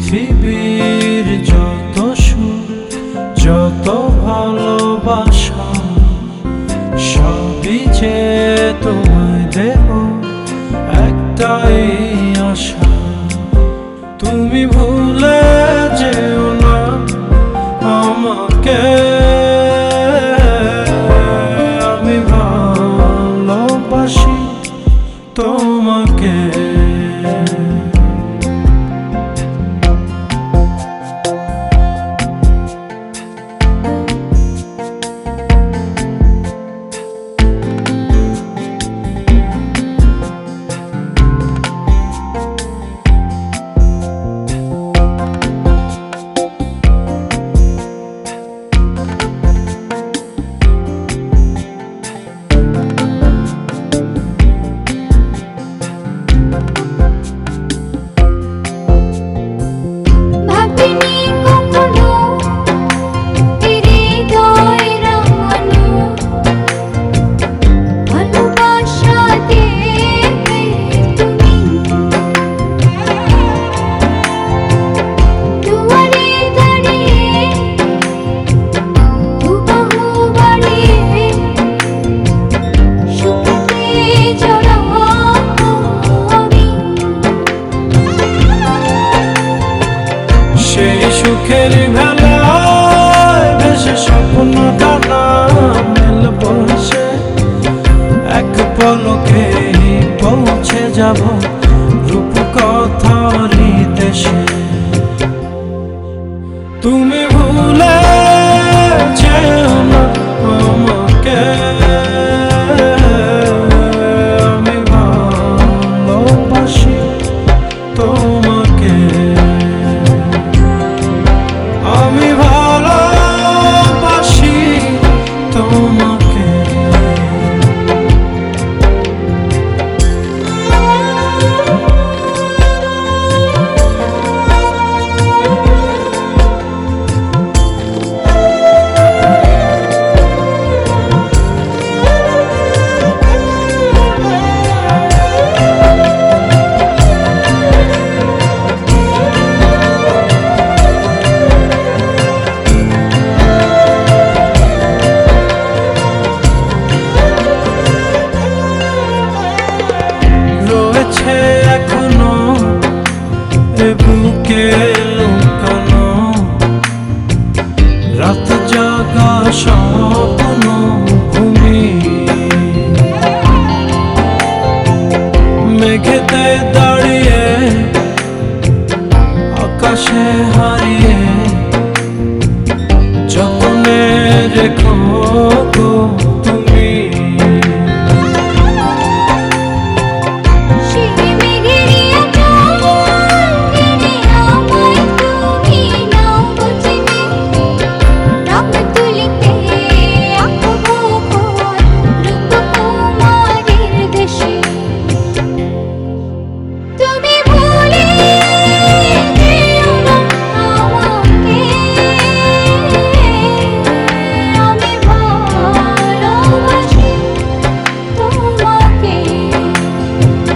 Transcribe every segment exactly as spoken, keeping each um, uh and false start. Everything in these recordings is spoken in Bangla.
পৃথিবীর যত সুখ যত ভালোবাসা সবই যে তোমায় দেব একটাই আশা। তুমি ভুলে যেও না আমাকে, আমি ভালোবাসি তোমাকে। সুখের ভেলায় ভেসে স্বপ্ন ডানা মেলব সে, এক পলকে পৌঁছে যাব রূপকথারই দেশে। তুমি ভুলে যেও না আমাকে, আমি ভালোবাসি তোমাকে। আমি ভালোবাসি তোমাকে। এখনো এ বুকে লুকানো রাত জাগা স্বপ্ন ভূমি, মেঘেতে দাঁড়িয়ে আকাশে হারিয়ে যতনে রেখো গো তুমি।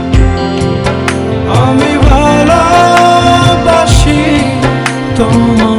আমি ভালোবাসি তোমাকে।